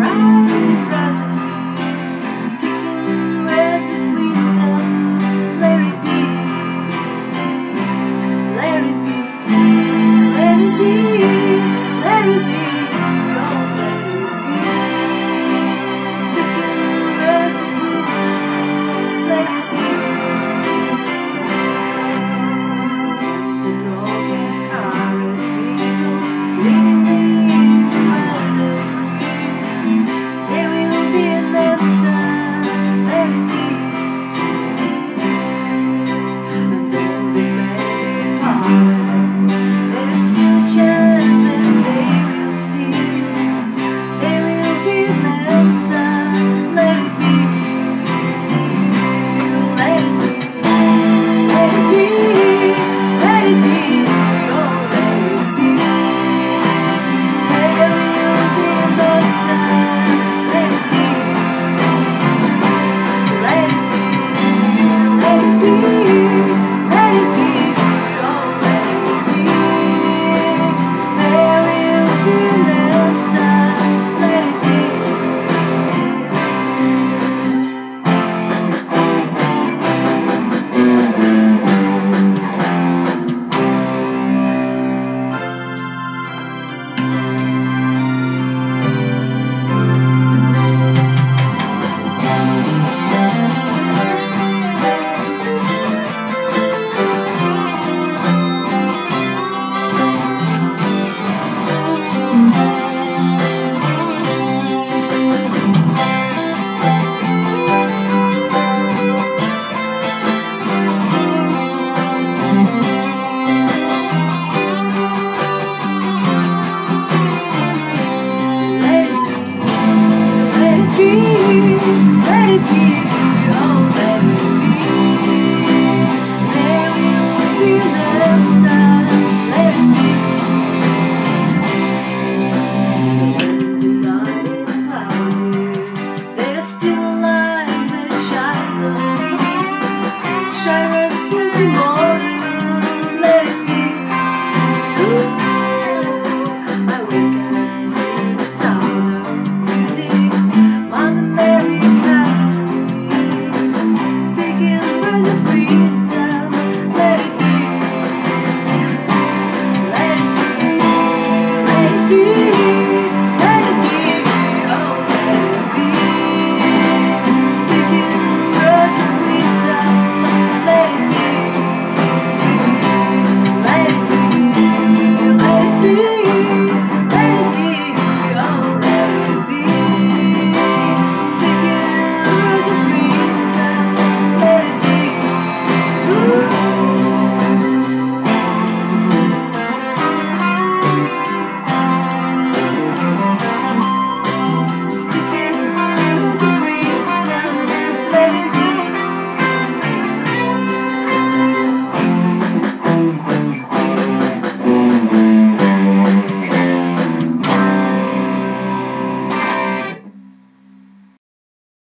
right in front of me, speaking words of wisdom. Let it be, let it be, let it be, let it be, oh let it be. Speaking words of wisdom, let it be. When the broken-hearted people leading me the world agree, there will be an answer, let it be. And though they may depart, there is still a chance that they will see. There will be an answer, let it be. Let it be, let it be, let it be, oh let it be. There will be an answer, let it be. Let it be, let it be, let it be, oh let it be. There will be an answer, let it be. Let it be, let it be.